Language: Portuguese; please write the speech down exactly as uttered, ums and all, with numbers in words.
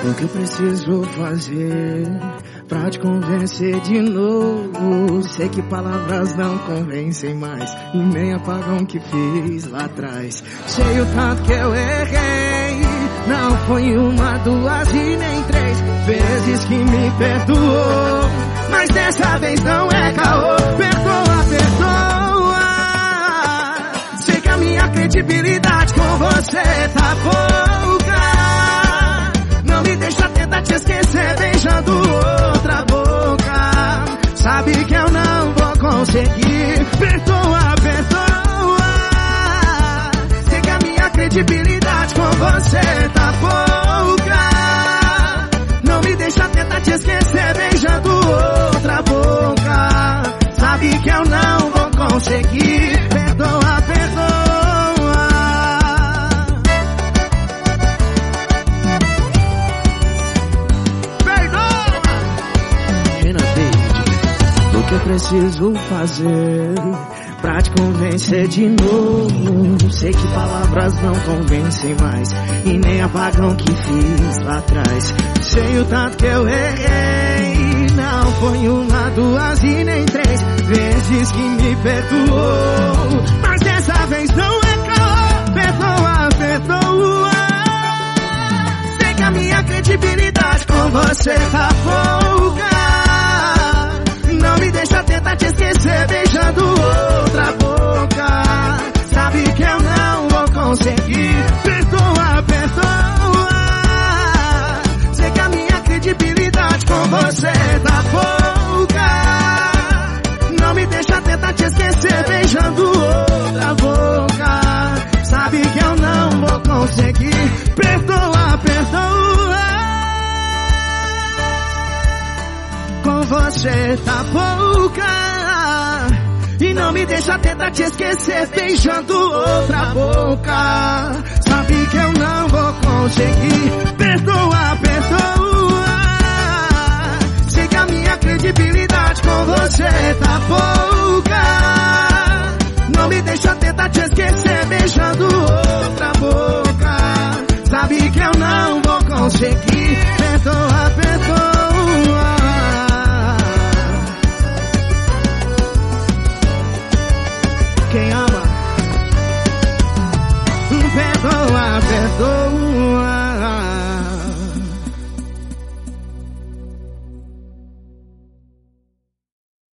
O que eu preciso fazer pra te convencer de novo? Sei que palavras não convencem mais e nem apagam o que fiz lá atrás. Sei o tanto que eu errei, não foi uma, duas e nem três vezes que me perdoou, mas dessa vez não é caô. Perdoa, perdoa. Sei que a minha credibilidade com você tá pouca. Não me deixa tentar te esquecer beijando outra boca. Sabe que eu não vou conseguir. Perdoa, perdoa. Sei que a minha credibilidade com você tá pouca. Não me deixa tentar te esquecer beijando outra boca. Sabe que eu não vou conseguir. Perdoa, perdoa. O que eu preciso fazer pra te convencer de novo? Sei que palavras não convencem mais e nem apagam o que fiz lá atrás. Sei o tanto que eu errei, não foi uma, duas e nem três vezes que me perdoou, mas dessa vez não é caô. Perdoa, perdoa. Sei que a minha credibilidade com você tá pouca. Não me deixa tentar te esquecer beijando outra boca. Sabe que eu não vou conseguir. Perdoa, perdoa. Sei que a minha credibilidade com você tá pouca. Não me deixa tentar te esquecer beijando outra boca. Sabe que eu não vou conseguir. Perdoa, perdoa. Com você tá pouca. E não me deixa tentar te esquecer beijando outra boca. Sabe que eu não vou conseguir. Perdoa, perdoa. Sei que a minha credibilidade com você tá pouca. Não me deixa tentar te esquecer beijando outra boca. Sabe que eu não vou conseguir. Perdoa, perdoa.